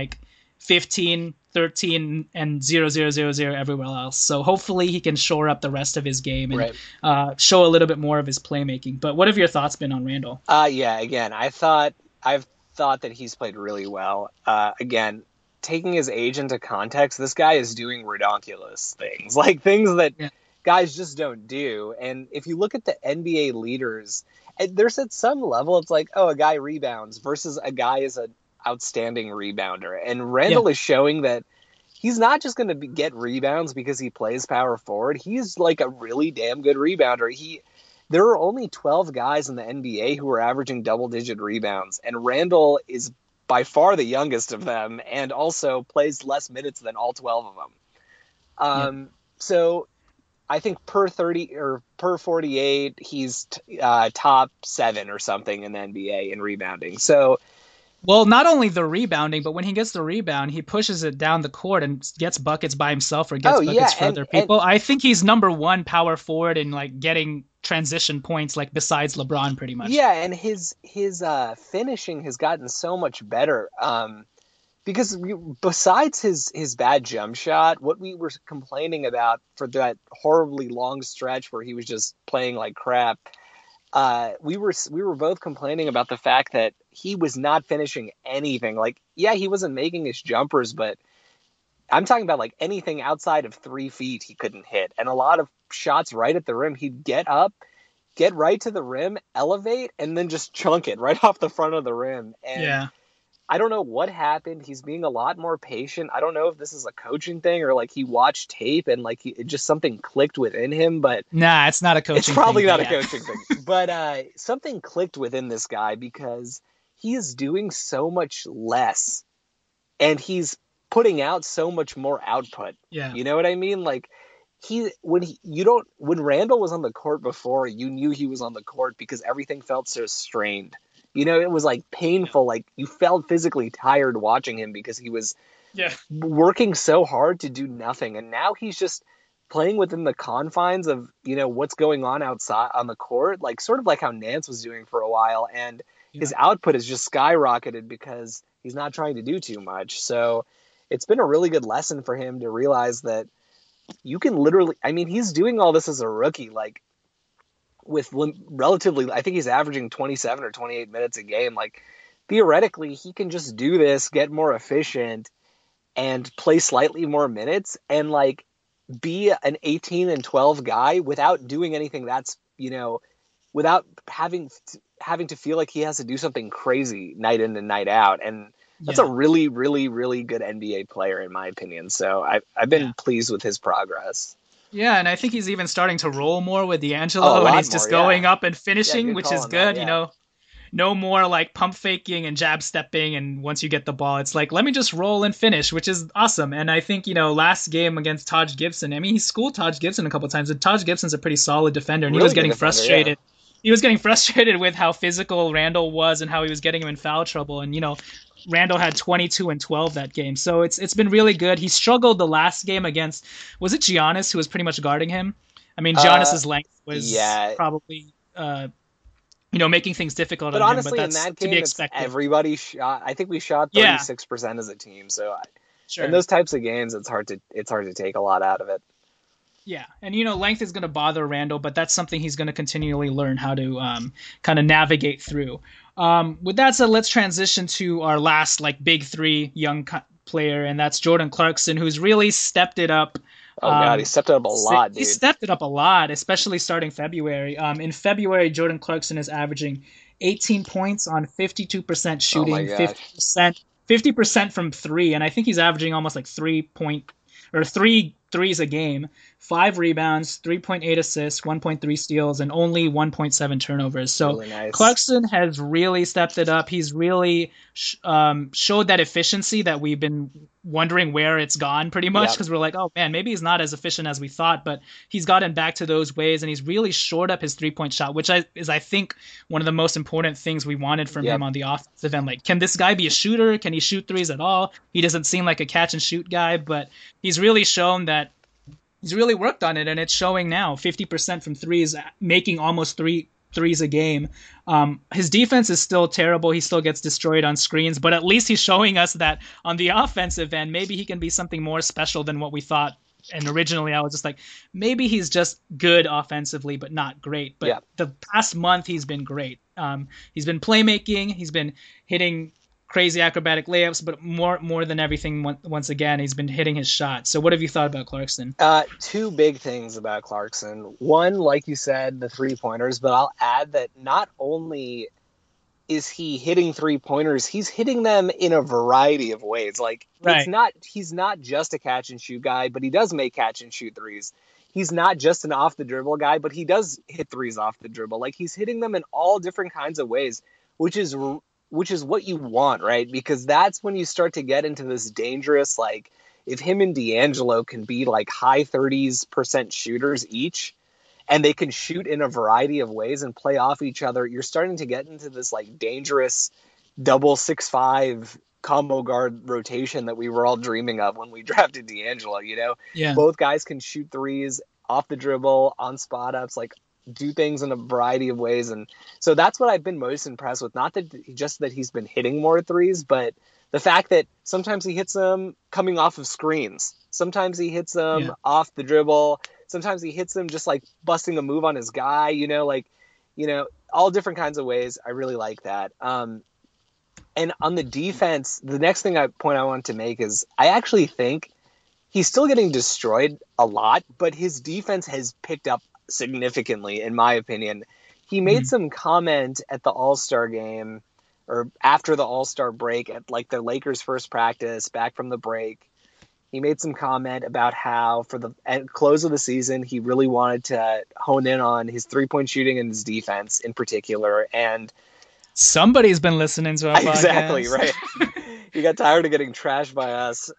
15, 13, and 0, 0, 0, 0 everywhere else. So hopefully he can shore up the rest of his game and show a little bit more of his playmaking. But what have your thoughts been on Randall? Again, I've thought that he's played really well. Again, taking his age into context, this guy is doing redonkulous things, things that guys just don't do. And if you look at the NBA leaders, there's at some level, it's a guy rebounds versus a guy is an outstanding rebounder. And Randall is showing that he's not just going to get rebounds because he plays power forward. He's a really damn good rebounder. There are only 12 guys in the NBA who are averaging double-digit rebounds, and Randall is by far the youngest of them, and also plays less minutes than all 12 of them. So I think per 30 or per 48, he's top 7 or something in the NBA in rebounding. So, well, not only the rebounding, but when he gets the rebound, he pushes it down the court and gets buckets by himself or gets buckets for other people. I think he's number 1 power forward in getting transition points, besides LeBron, pretty much. Yeah, and his finishing has gotten so much better. Because besides his bad jump shot, what we were complaining about for that horribly long stretch where he was just playing like crap, we were both complaining about the fact that he was not finishing anything. He wasn't making his jumpers, but I'm talking about anything outside of 3 feet he couldn't hit. And a lot of shots right at the rim, he'd get up, get right to the rim, elevate, and then just chunk it right off the front of the rim. And I don't know what happened. He's being a lot more patient. I don't know if this is a coaching thing or he watched tape and it just something clicked within him. But nah, it's not a coaching thing. It's probably not a coaching thing. But something clicked within this guy because he is doing so much less and he's putting out so much more output. Yeah. You know what I mean? When Randall was on the court before, you knew he was on the court because everything felt so strained. It was painful. You felt physically tired watching him because he was working so hard to do nothing. And now he's just playing within the confines of, what's going on outside on the court, sort of like how Nance was doing for a while. And his output has just skyrocketed because he's not trying to do too much. So it's been a really good lesson for him to realize that you can literally, he's doing all this as a rookie, with relatively, I think he's averaging 27 or 28 minutes a game. Theoretically, he can just do this, get more efficient, and play slightly more minutes, and be an 18 and 12 guy without doing anything that's, without having to feel like he has to do something crazy night in and night out. And that's a really, really, really good NBA player, in my opinion. So I've been pleased with his progress. Yeah, and I think he's even starting to roll more with D'Angelo, and he's just going up and finishing, which is good. No more pump faking and jab stepping, and once you get the ball, it's let me just roll and finish, which is awesome. And I think, last game against Taj Gibson, he schooled Taj Gibson a couple of times, and Taj Gibson's a pretty solid defender, and he was getting frustrated. He was getting frustrated with how physical Randall was and how he was getting him in foul trouble. And, Randall had 22 and 12 that game. So it's been really good. He struggled the last game against, was it Giannis who was pretty much guarding him? I mean, Giannis's length was probably making things difficult on honestly, him, but that's in that game, to be expected. Everybody shot. I think we shot 36% as a team. So in those types of games, it's hard to take a lot out of it. Yeah, and length is going to bother Randall, but that's something he's going to continually learn how to kind of navigate through. With that said, let's transition to our last big three young player, and that's Jordan Clarkson, who's really stepped it up. Oh God, he stepped it up a lot, dude. He stepped it up a lot, especially starting February. In February, Jordan Clarkson is averaging 18 points on 52% shooting, 50% from three, and I think he's averaging almost 3 threes a game, 5 rebounds, 3.8 assists, 1.3 steals, and only 1.7 turnovers. So really nice. Clarkson has really stepped it up. He's really showed that efficiency that we've been wondering where it's gone pretty much, because we're like, oh man, maybe he's not as efficient as we thought, but he's gotten back to those ways, and he's really shored up his 3-point shot, which is I think one of the most important things we wanted from him on the offensive end. Can this guy be a shooter? Can he shoot threes at all? He doesn't seem like a catch and shoot guy, but he's really shown that he's really worked on it, and it's showing now. 50% from threes, making almost 3 threes a game. His defense is still terrible. He still gets destroyed on screens, but at least he's showing us that on the offensive end, maybe he can be something more special than what we thought. And originally I was just maybe he's just good offensively, but not great. But the past month he's been great. He's been playmaking. He's been hitting crazy acrobatic layups, but more than everything, once again, he's been hitting his shot. So what have you thought about Clarkson? 2 big things about Clarkson. One, like you said, the 3-pointers, but I'll add that not only is he hitting 3-pointers, he's hitting them in a variety of ways. He's not just a catch and shoot guy, but he does make catch and shoot threes. He's not just an off the dribble guy, but he does hit threes off the dribble. He's hitting them in all different kinds of ways, which is what you want, right? Because that's when you start to get into this dangerous, if him and D'Angelo can be high 30% shooters each, and they can shoot in a variety of ways and play off each other, you're starting to get into this dangerous double 6'5" combo guard rotation that we were all dreaming of when we drafted D'Angelo, Yeah. Both guys can shoot threes off the dribble, on spot ups, do things in a variety of ways. And so that's what I've been most impressed with. Not that he's been hitting more threes, but the fact that sometimes he hits them coming off of screens. Sometimes he hits them off the dribble. Sometimes he hits them just busting a move on his guy, all different kinds of ways. I really like that. And on the defense, the next point I want to make is I actually think he's still getting destroyed a lot, but his defense has picked up significantly, in my opinion. He made some comment at the All-Star game, or after the All-Star break, at the Lakers' first practice back from the break. He made some comment about how for the close of the season, he really wanted to hone in on his 3-point shooting and his defense in particular. And somebody's been listening to our podcast. Exactly, right. He got tired of getting trashed by us.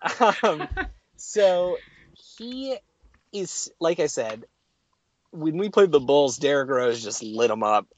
So he is, like I said, when we played the Bulls, Derrick Rose just lit him up.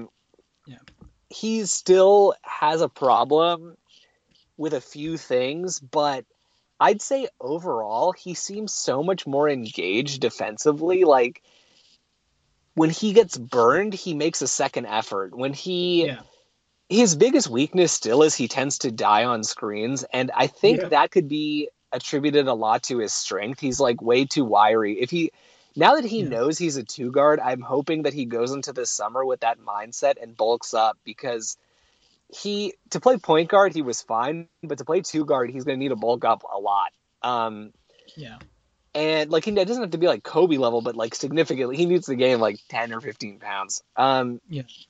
He still has a problem with a few things, but I'd say overall he seems so much more engaged defensively. When he gets burned, he makes a second effort. When his biggest weakness still is he tends to die on screens, and I think that could be attributed a lot to his strength. He's way too wiry. Now that he knows he's a 2-guard, I'm hoping that he goes into this summer with that mindset and bulks up, because to play point guard, he was fine, but to play 2-guard, he's going to need to bulk up a lot. And he doesn't have to be Kobe level, but significantly, he needs to gain 10 or 15 pounds. And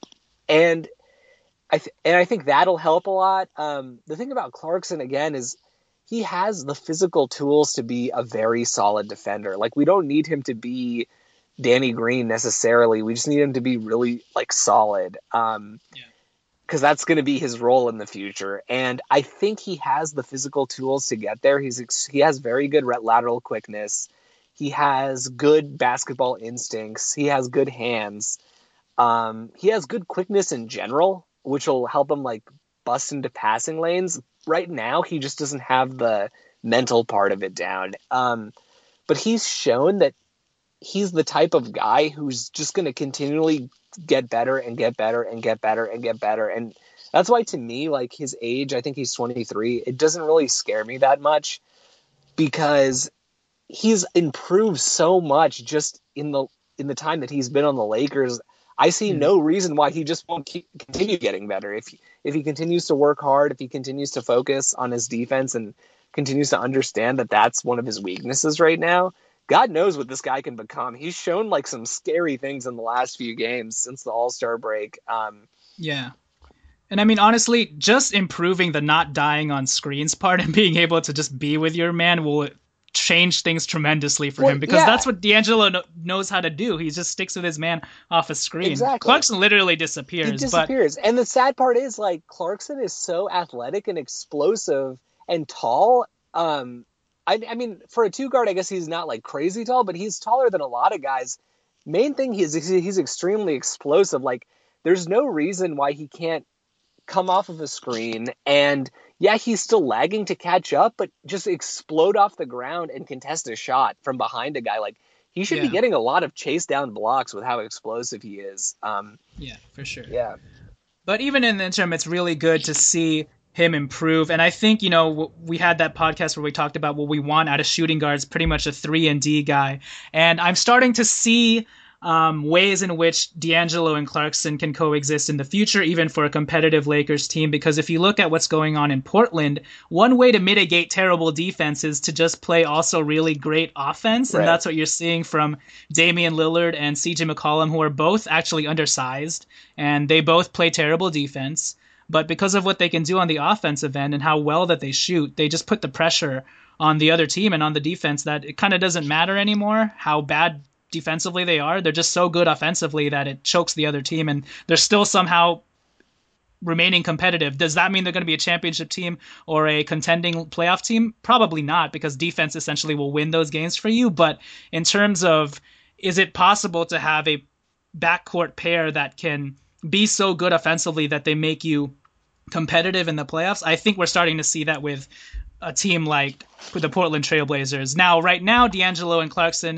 I think that'll help a lot. The thing about Clarkson again is he has the physical tools to be a very solid defender. We don't need him to be Danny Green necessarily. We just need him to be really solid. Because that's going to be his role in the future. And I think he has the physical tools to get there. He has very good lateral quickness. He has good basketball instincts. He has good hands. He has good quickness in general, which will help him bust into passing lanes. right now he just doesn't have the mental part of it down. But he's shown that he's the type of guy who's just going to continually get better and get better and get better and get better. And that's why, to me, like, his age, I think he's 23, it doesn't really scare me that much, because he's improved so much just in the time that he's been on the Lakers. I see no reason why he just won't continue getting better. If he continues to work hard, if he continues to focus on his defense and continues to understand that that's one of his weaknesses right now, God knows what this guy can become. He's shown like some scary things in the last few games since the All-Star break. Yeah. And I mean, honestly, just improving the not dying on screens part and being able to just be with your man will change things tremendously for him, because that's what D'Angelo knows how to do. He just sticks with his man off a screen. Exactly. Clarkson literally disappears. He disappears. And the sad part is, like, Clarkson is so athletic and explosive and tall. I mean, for a two guard, I guess he's not like crazy tall, but he's taller than a lot of guys. Main thing, he's extremely explosive. Like, there's no reason why he can't come off of a screen and he's still lagging to catch up, but just explode off the ground and contest a shot from behind a guy. Like, he should be getting a lot of chase down blocks with how explosive he is. Yeah, for sure. Yeah. But even in the interim, it's really good to see him improve. And I think, we had that podcast where we talked about what we want out of shooting guards, pretty much a 3-and-D guy. And I'm starting to see ways in which D'Angelo and Clarkson can coexist in the future, even for a competitive Lakers team. Because if you look at what's going on in Portland, one way to mitigate terrible defense is to just play also really great offense. And that's what you're seeing from Damian Lillard and CJ McCollum, who are both actually undersized, and they both play terrible defense. But because of what they can do on the offensive end and how well that they shoot, they just put the pressure on the other team and on the defense that it kind of doesn't matter anymore how bad defensively they are. They're just so good offensively that it chokes the other team, and they're still somehow remaining competitive. Does that mean they're going to be a championship team or a contending playoff team? Probably not, because defense essentially will win those games for you. But in terms of, is it possible to have a backcourt pair that can be so good offensively that they make you competitive in the playoffs? I think we're starting to see that with a team like the Portland Trailblazers. Now, right now, D'Angelo and Clarkson,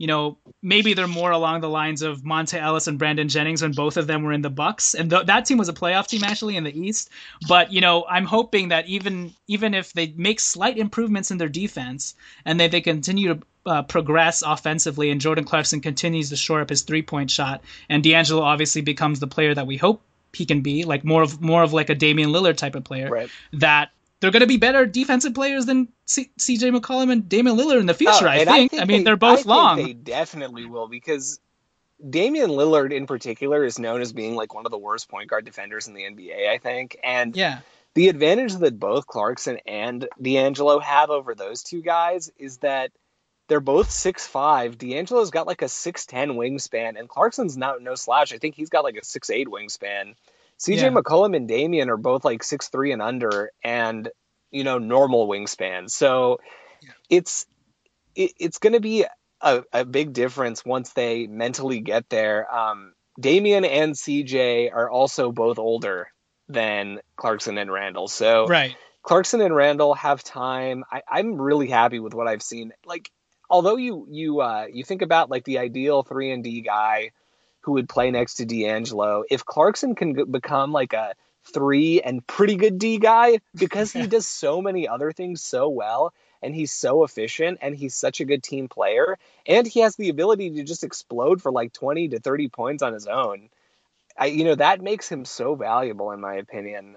maybe they're more along the lines of Monte Ellis and Brandon Jennings when both of them were in the Bucks. And that team was a playoff team, actually, in the East. But, I'm hoping that even if they make slight improvements in their defense and they continue to progress offensively, and Jordan Clarkson continues to shore up his three-point shot, and D'Angelo obviously becomes the player that we hope he can be, like more of like a Damian Lillard type of player, that they're going to be better defensive players than CJ McCollum and Damian Lillard in the future, I think. I mean, they're both long. They definitely will, because Damian Lillard in particular is known as being like one of the worst point guard defenders in the NBA, I think. And the advantage that both Clarkson and D'Angelo have over those two guys is that they're both 6'5". D'Angelo's got like a 6'10" wingspan, and Clarkson's no slouch. I think he's got like a 6'8" wingspan. CJ McCollum and Damian are both like 6'3" and under, and normal wingspan. So it's going to be a big difference once they mentally get there. Damian and CJ are also both older than Clarkson and Randall, so Clarkson and Randall have time. I'm really happy with what I've seen. Like, although you think about like the ideal 3-and-D guy who would play next to D'Angelo, if Clarkson can become like a 3 and pretty good D guy, because he does so many other things so well, and he's so efficient, and he's such a good team player, and he has the ability to just explode for like 20 to 30 points on his own. That makes him so valuable, in my opinion.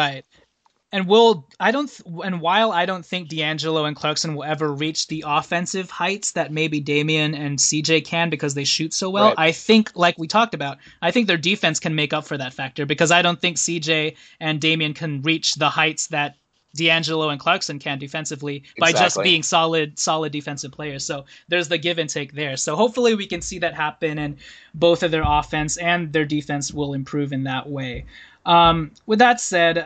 And while I don't think D'Angelo and Clarkson will ever reach the offensive heights that maybe Damian and CJ can, because they shoot so well, I think, like we talked about, I think their defense can make up for that factor, because I don't think CJ and Damian can reach the heights that D'Angelo and Clarkson can defensively by just being solid defensive players. So there's the give and take there. So hopefully we can see that happen, and both of their offense and their defense will improve in that way. With that said,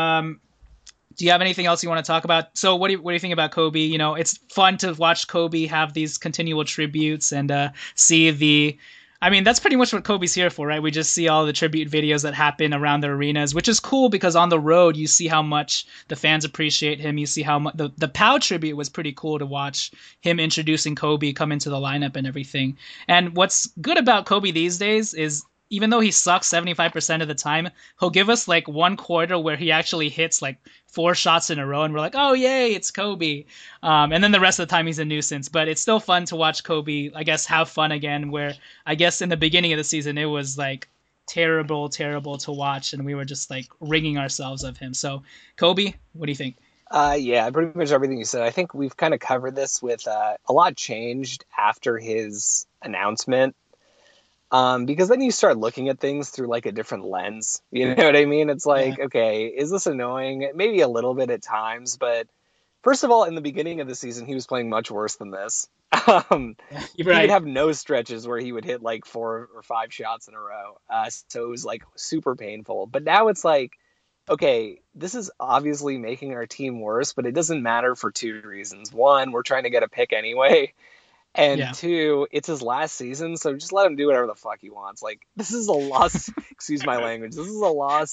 do you have anything else you want to talk about? So what do you think about Kobe? It's fun to watch Kobe have these continual tributes and see I mean, that's pretty much what Kobe's here for, right? We just see all the tribute videos that happen around the arenas, which is cool because on the road, you see how much the fans appreciate him. You see how much the Pau tribute was pretty cool to watch him introducing Kobe, come into the lineup and everything. And what's good about Kobe these days is even though he sucks 75% of the time, he'll give us like one quarter where he actually hits like 4 shots in a row and we're like, oh, yay, it's Kobe. And then the rest of the time he's a nuisance. But it's still fun to watch Kobe, I guess, have fun again, where I guess in the beginning of the season it was like terrible to watch and we were just like wringing ourselves of him. So Kobe, what do you think? Yeah, pretty much everything you said. I think we've kind of covered this with a lot changed after his announcement. Because then you start looking at things through like a different lens. You know what I mean? It's like, okay, is this annoying? Maybe a little bit at times, but first of all, in the beginning of the season, he was playing much worse than this. He would have no stretches where he would hit like 4 or 5 shots in a row. So it was like super painful. But now it's like, okay, this is obviously making our team worse, but it doesn't matter for 2 reasons. One, we're trying to get a pick anyway. And 2, it's his last season, so just let him do whatever the fuck he wants. Like, this is a lost, excuse my language, this is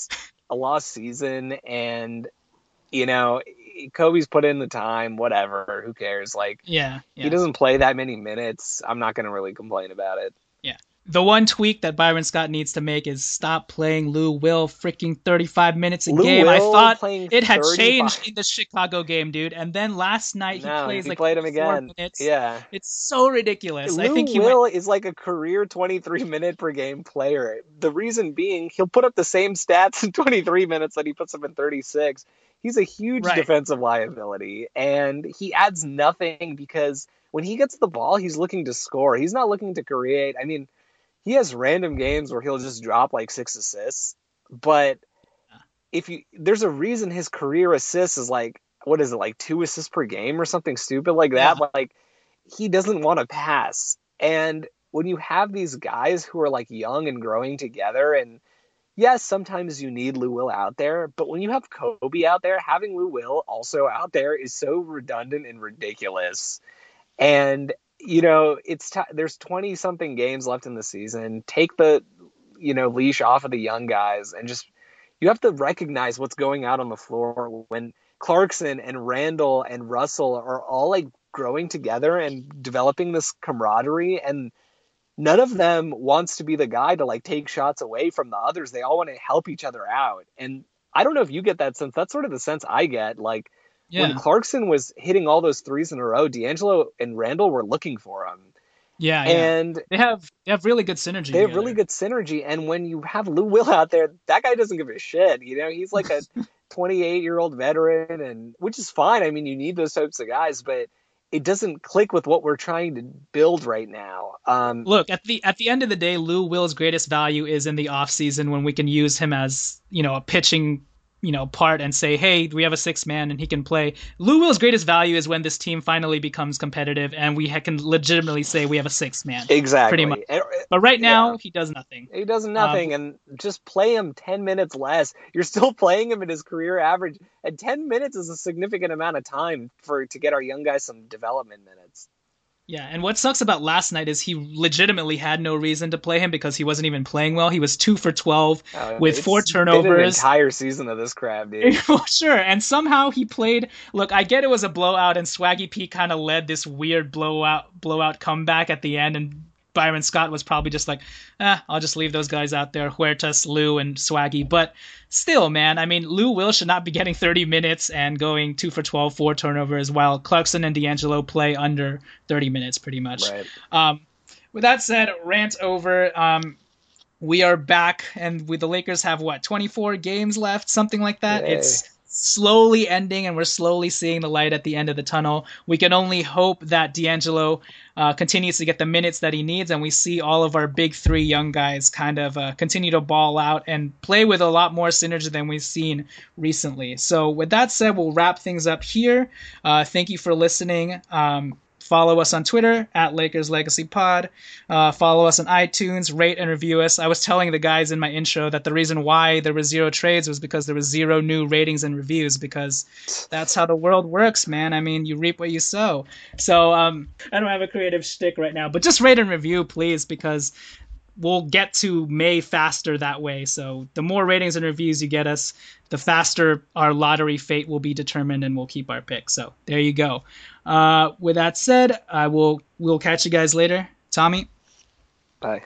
a lost season, and, you know, Kobe's put in the time, whatever, who cares? Like, he doesn't play that many minutes. I'm not going to really complain about it. Yeah. The one tweak that Byron Scott needs to make is stop playing Lou Will freaking 35 minutes a game. I thought it had changed in the Chicago game, dude. And then last night he played him again. Minutes. Yeah. It's so ridiculous. Lou Will is like a career 23-minute per game player. The reason being, he'll put up the same stats in 23 minutes that he puts up in 36. He's a huge defensive liability, and he adds nothing because when he gets the ball, he's looking to score. He's not looking to create. I mean, he has random games where he'll just drop like 6 assists, but there's a reason his career assists is like, what is it, like 2 assists per game or something stupid like that? But like, he doesn't want to pass. And when you have these guys who are like young and growing together, and yes, sometimes you need Lou Will out there, but when you have Kobe out there, having Lou Will also out there is so redundant and ridiculous. And you know, there's 20 something games left in the season. Take the, leash off of the young guys and you have to recognize what's going out on the floor when Clarkson and Randall and Russell are all like growing together and developing this camaraderie, and none of them wants to be the guy to like take shots away from the others. They all want to help each other out. And I don't know if you get that sense. That's sort of the sense I get. Like, when Clarkson was hitting all those threes in a row, D'Angelo and Randall were looking for him. Yeah, and they have really good synergy. They have really good synergy, and when you have Lou Will out there, that guy doesn't give a shit. You know, he's like a 28-year-old veteran, and which is fine. I mean, you need those types of guys, but it doesn't click with what we're trying to build right now. Look, at the end of the day, Lou Will's greatest value is in the off season when we can use him as a pitching part and say, hey, we have a 6th man and he can play. Lou Will's greatest value is when this team finally becomes competitive and we can legitimately say we have a 6th man. Exactly. Pretty much. But right now, he does nothing. He does nothing, and just play him 10 minutes less. You're still playing him at his career average, and 10 minutes is a significant amount of time to get our young guys some development minutes. Yeah, and what sucks about last night is he legitimately had no reason to play him because he wasn't even playing well. He was 2 for 12 with 4 turnovers. Been an entire season of this crap, dude. Well, sure, and somehow he played. Look, I get it was a blowout, and Swaggy P kind of led this weird blowout comeback at the end, and Byron Scott was probably just like, I'll just leave those guys out there, Huertas, Lou, and Swaggy. But still, man, I mean, Lou Will should not be getting 30 minutes and going 2 for 12, 4 turnovers, while Clarkson and D'Angelo play under 30 minutes pretty much. Right. With that said, rant over. We are back, and the Lakers have, 24 games left, something like that? Yay. It's slowly ending, and we're slowly seeing the light at the end of the tunnel. We can only hope that D'Angelo continues to get the minutes that he needs, and we see all of our big 3 young guys kind of continue to ball out and play with a lot more synergy than we've seen recently. So with that said, we'll wrap things up here. Thank you for listening. Follow us on Twitter at Lakers Legacy Pod. Follow us on iTunes, rate and review us. I was telling the guys in my intro that the reason why there were 0 trades was because there was 0 new ratings and reviews, because that's how the world works, man. I mean, you reap what you sow. So I don't have a creative shtick right now, but just rate and review, please, because we'll get to May faster that way. So the more ratings and reviews you get us, the faster our lottery fate will be determined, and we'll keep our pick. So there you go. With that said, we'll catch you guys later. Tommy? Bye.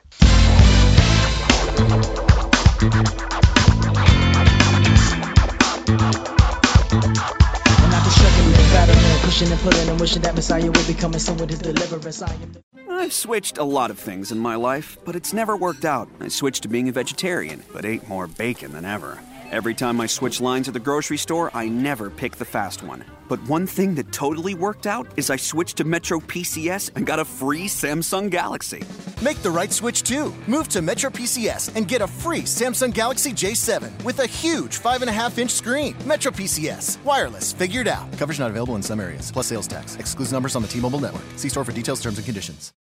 Pushing and pulling and wishing that Messiah would be coming soon with his deliverance. I've switched a lot of things in my life, but it's never worked out. I switched to being a vegetarian, but ate more bacon than ever. Every time I switch lines at the grocery store, I never pick the fast one. But one thing that totally worked out is I switched to Metro PCS and got a free Samsung Galaxy. Make the right switch too. Move to Metro PCS and get a free Samsung Galaxy J7 with a huge 5.5-inch screen. Metro PCS. Wireless. Figured out. Coverage not available in some areas. Plus sales tax. Excludes numbers on the T-Mobile network. See store for details, terms, and conditions.